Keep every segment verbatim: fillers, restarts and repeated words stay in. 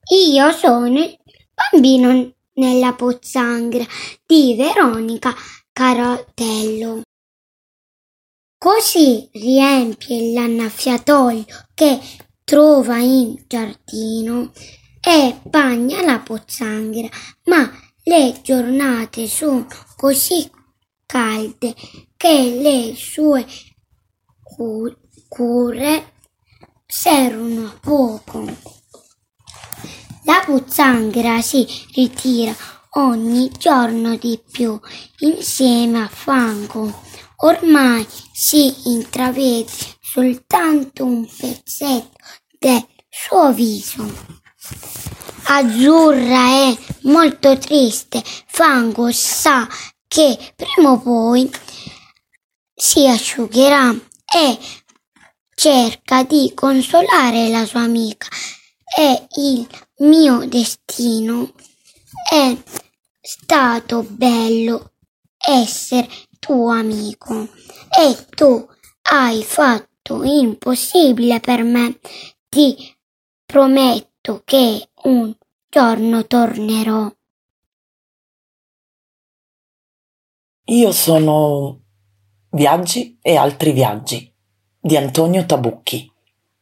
Io sono il bambino nella pozzanghera di Veronica Caratello. Così riempie l'annaffiatoio che trova in giardino e bagna la pozzanghera, ma le giornate sono così calde che le sue cure servono a poco. La pozzanghera si ritira ogni giorno di più insieme a fango. Ormai si intravede soltanto un pezzetto del suo viso. Azzurra è molto triste. Fango sa che prima o poi si asciugherà e cerca di consolare la sua amica. E il mio destino è stato bello essere tuo amico e tu hai fatto l'impossibile per me. Ti prometto che un giorno tornerò. Io sono Viaggi e altri viaggi di Antonio Tabucchi.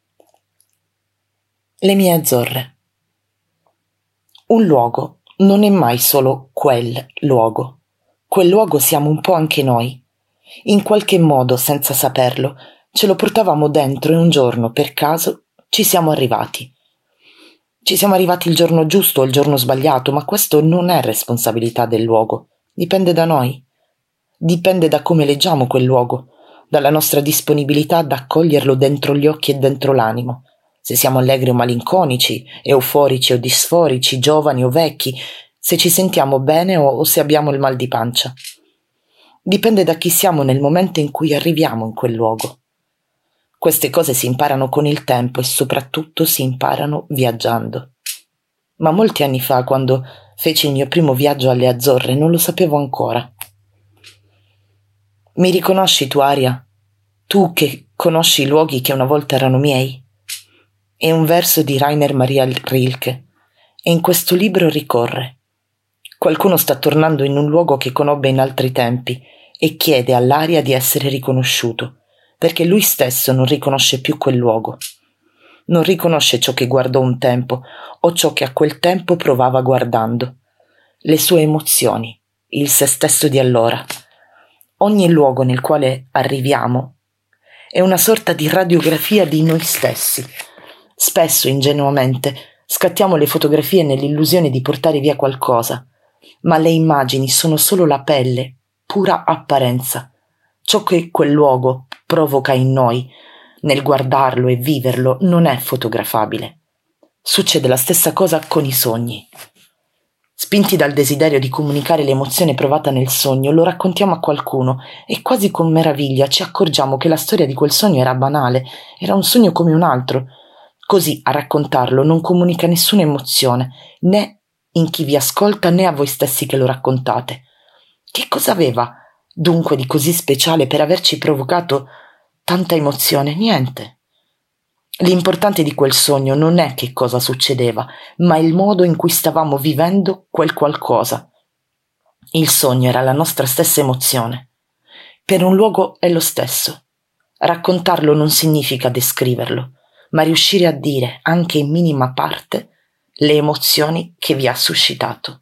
Le mie Azzorre. Un luogo non è mai solo quel luogo. Quel luogo siamo un po' anche noi. In qualche modo, senza saperlo, ce lo portavamo dentro e un giorno, per caso, ci siamo arrivati. Ci siamo arrivati il giorno giusto o il giorno sbagliato, ma questo non è responsabilità del luogo. Dipende da noi. Dipende da come leggiamo quel luogo, dalla nostra disponibilità ad accoglierlo dentro gli occhi e dentro l'animo. Se siamo allegri o malinconici, euforici o disforici, giovani o vecchi, se ci sentiamo bene o, o se abbiamo il mal di pancia. Dipende da chi siamo nel momento in cui arriviamo in quel luogo. Queste cose si imparano con il tempo e soprattutto si imparano viaggiando. Ma molti anni fa, quando feci il mio primo viaggio alle Azzorre, non lo sapevo ancora. Mi riconosci tu, Aria? Tu che conosci i luoghi che una volta erano miei? È un verso di Rainer Maria Rilke e in questo libro ricorre. Qualcuno sta tornando in un luogo che conobbe in altri tempi e chiede all'aria di essere riconosciuto, perché lui stesso non riconosce più quel luogo. Non riconosce ciò che guardò un tempo o ciò che a quel tempo provava guardando, le sue emozioni, il se stesso di allora. Ogni luogo nel quale arriviamo è una sorta di radiografia di noi stessi. Spesso, ingenuamente, scattiamo le fotografie nell'illusione di portare via qualcosa, ma le immagini sono solo la pelle, pura apparenza. Ciò che quel luogo provoca in noi, nel guardarlo e viverlo, non è fotografabile. Succede la stessa cosa con i sogni. Spinti dal desiderio di comunicare l'emozione provata nel sogno, lo raccontiamo a qualcuno e quasi con meraviglia ci accorgiamo che la storia di quel sogno era banale, era un sogno come un altro. Così a raccontarlo non comunica nessuna emozione, né in chi vi ascolta né a voi stessi che lo raccontate. Che cosa aveva dunque di così speciale per averci provocato tanta emozione? Niente. L'importante di quel sogno non è che cosa succedeva, ma il modo in cui stavamo vivendo quel qualcosa. Il sogno era la nostra stessa emozione. Per un luogo è lo stesso. Raccontarlo non significa descriverlo, ma riuscire a dire, anche in minima parte, le emozioni che vi ha suscitato.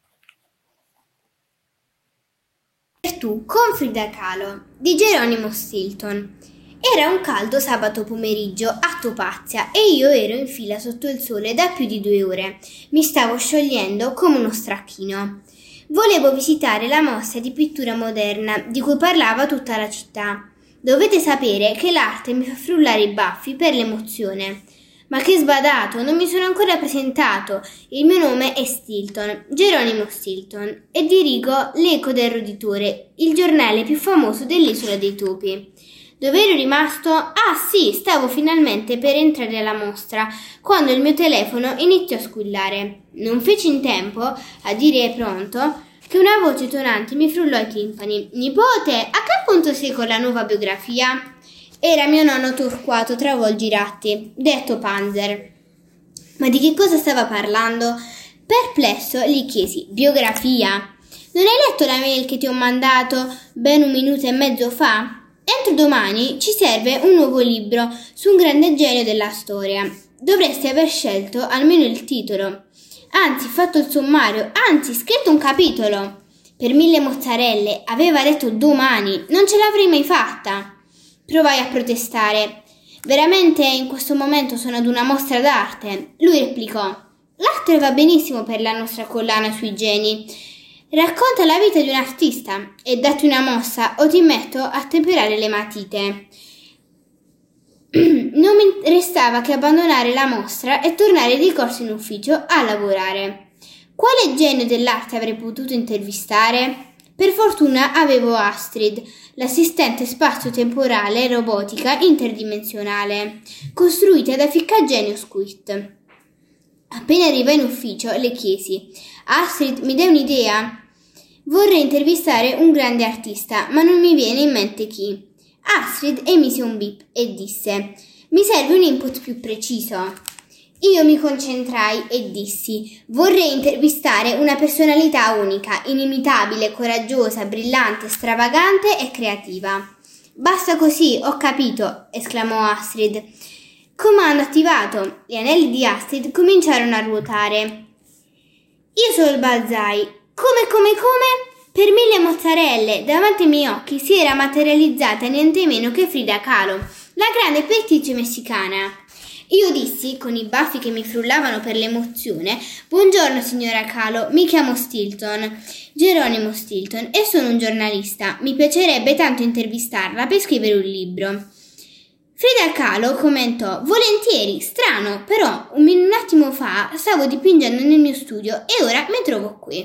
Per tu con Frida Kahlo di Geronimo Stilton. Era un caldo sabato pomeriggio a Topazia e io ero in fila sotto il sole da più di due ore. Mi stavo sciogliendo come uno stracchino. Volevo visitare la mostra di pittura moderna di cui parlava tutta la città. Dovete sapere che l'arte mi fa frullare i baffi per l'emozione. Ma che sbadato, non mi sono ancora presentato. Il mio nome è Stilton, Geronimo Stilton, e dirigo l'Eco del Roditore, il giornale più famoso dell'Isola dei Topi. Dove ero rimasto? Ah sì, stavo finalmente per entrare alla mostra, quando il mio telefono iniziò a squillare. Non feci in tempo a dire pronto che una voce tonante mi frullò ai timpani. Nipote, a che punto sei con la nuova biografia? Era mio nonno Torquato Travolgiratti, detto Panzer. Ma di che cosa stava parlando? Perplesso gli chiesi: biografia? Non hai letto la mail che ti ho mandato ben un minuto e mezzo fa? Entro domani ci serve un nuovo libro su un grande genio della storia. Dovresti aver scelto almeno il titolo. Anzi, fatto il sommario, anzi, scritto un capitolo. Per mille mozzarelle, aveva detto domani, non ce l'avrei mai fatta. Provai a protestare. Veramente in questo momento sono ad una mostra d'arte. Lui replicò: l'arte va benissimo per la nostra collana sui geni. Racconta la vita di un artista e datti una mossa o ti metto a temperare le matite. Non mi restava che abbandonare la mostra e tornare di corsa in ufficio a lavorare. Quale genio dell'arte avrei potuto intervistare? Per fortuna avevo Astrid, l'assistente spazio-temporale robotica interdimensionale, costruita da Ficcagenio Squid. Appena arrivai in ufficio le chiesi: Astrid, mi dai un'idea? Vorrei intervistare un grande artista, ma non mi viene in mente chi. Astrid emise un bip e disse: mi serve un input più preciso. Io mi concentrai e dissi: vorrei intervistare una personalità unica, inimitabile, coraggiosa, brillante, stravagante e creativa. Basta così, ho capito, esclamò Astrid. Comando attivato. Gli anelli di Astrid cominciarono a ruotare. Io sobbalzai. Come, come, come? Per mille mozzarelle, davanti ai miei occhi si era materializzata niente meno che Frida Kahlo, la grande pittrice messicana. Io dissi, con i baffi che mi frullavano per l'emozione: buongiorno signora Kahlo, mi chiamo Stilton, Geronimo Stilton, e sono un giornalista. Mi piacerebbe tanto intervistarla per scrivere un libro. Frida Kahlo commentò: volentieri, strano, però un, un attimo fa stavo dipingendo nel mio studio e ora mi trovo qui.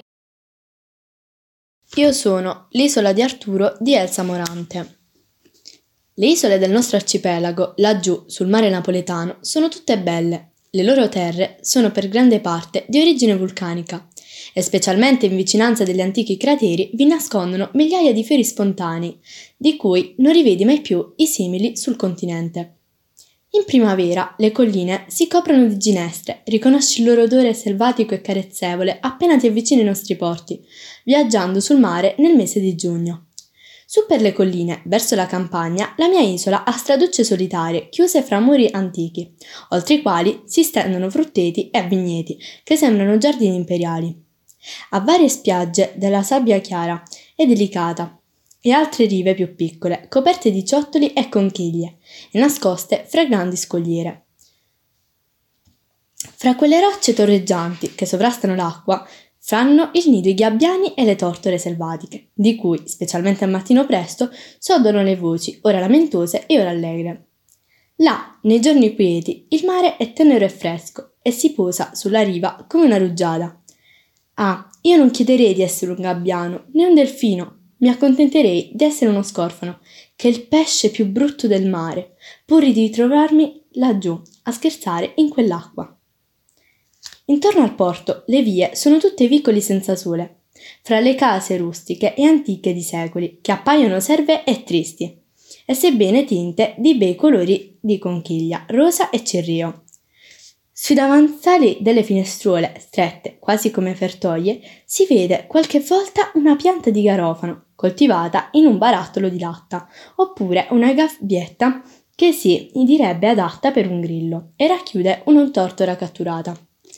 Io sono l'isola di Arturo di Elsa Morante. Le isole del nostro arcipelago, laggiù sul mare napoletano, sono tutte belle. Le loro terre sono per grande parte di origine vulcanica e specialmente in vicinanza degli antichi crateri vi nascondono migliaia di fiori spontanei, di cui non rivedi mai più i simili sul continente. In primavera le colline si coprono di ginestre, riconosci il loro odore selvatico e carezzevole appena ti avvicini ai nostri porti, viaggiando sul mare nel mese di giugno. Su per le colline, verso la campagna, la mia isola ha straducce solitarie chiuse fra muri antichi, oltre i quali si stendono frutteti e vigneti che sembrano giardini imperiali. Ha varie spiagge della sabbia chiara e delicata e altre rive più piccole, coperte di ciottoli e conchiglie e nascoste fra grandi scogliere. Fra quelle rocce torreggianti che sovrastano l'acqua fanno il nido i gabbiani e le tortore selvatiche, di cui, specialmente al mattino presto, s'odono le voci, ora lamentose e ora allegre. Là, nei giorni quieti, il mare è tenero e fresco e si posa sulla riva come una rugiada. Ah, io non chiederei di essere un gabbiano, né un delfino, mi accontenterei di essere uno scorfano, che è il pesce più brutto del mare, pur di ritrovarmi laggiù, a scherzare in quell'acqua. Intorno al porto le vie sono tutte vicoli senza sole, fra le case rustiche e antiche di secoli, che appaiono serve e tristi, e sebbene tinte di bei colori di conchiglia, rosa e cerrio. Sui davanzali delle finestruole, strette quasi come fertoie, si vede qualche volta una pianta di garofano, coltivata in un barattolo di latta, oppure una gabbietta che si direbbe adatta per un grillo, e racchiude una tortora catturata.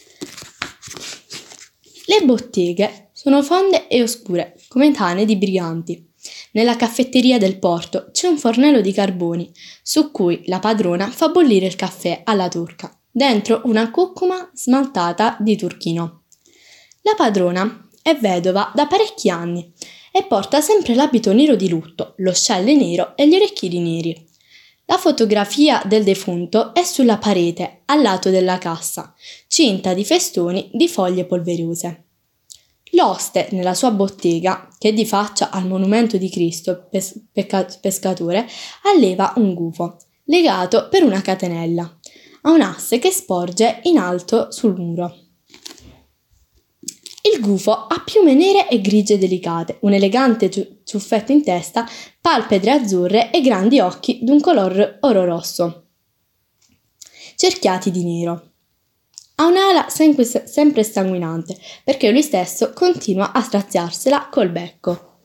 Le botteghe sono fonde e oscure, come tane di briganti. Nella caffetteria del porto c'è un fornello di carboni, su cui la padrona fa bollire il caffè alla turca, dentro una cuccuma smaltata di turchino. La padrona è vedova da parecchi anni e porta sempre l'abito nero di lutto, lo scialle nero e gli orecchini neri. La fotografia del defunto è sulla parete, al lato della cassa, cinta di festoni di foglie polverose. L'oste, nella sua bottega, che è di faccia al monumento di Cristo pes- pecca- pescatore, alleva un gufo, legato per una catenella, a un asse che sporge in alto sul muro. Il gufo ha piume nere e grigie delicate, un elegante ciuffetto in testa, palpebre azzurre e grandi occhi d'un color oro rosso, cerchiati di nero. Ha un'ala sempre, sempre sanguinante, perché lui stesso continua a straziarsela col becco.